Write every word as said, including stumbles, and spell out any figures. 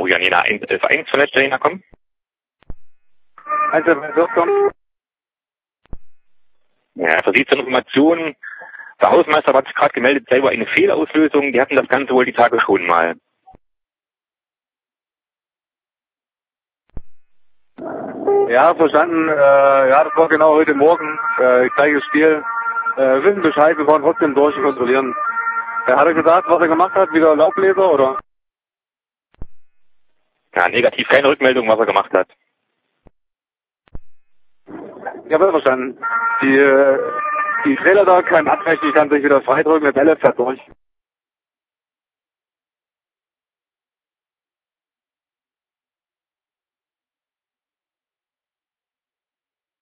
Oh, Janina, elf eins von der Janina, komm. eins elf eins, komm. Ja, versiegte Informationen. Der Hausmeister hat sich gerade gemeldet, selber eine Fehlauslösung. Die hatten das Ganze wohl die Tage schon mal. Ja, verstanden. Äh, ja, das war genau heute Morgen. Äh, gleiches Spiel. Äh, wissen Bescheid, wir wollen trotzdem durch und kontrollieren. Er hat er gesagt, was er gemacht hat, wieder Laubbläser, oder? Ja, negativ keine Rückmeldung, was er gemacht hat. Ja, wird verstanden. Die, äh, die Trailer da können abbrechen, ich kann sich wieder freidrücken, der Bälle fährt durch.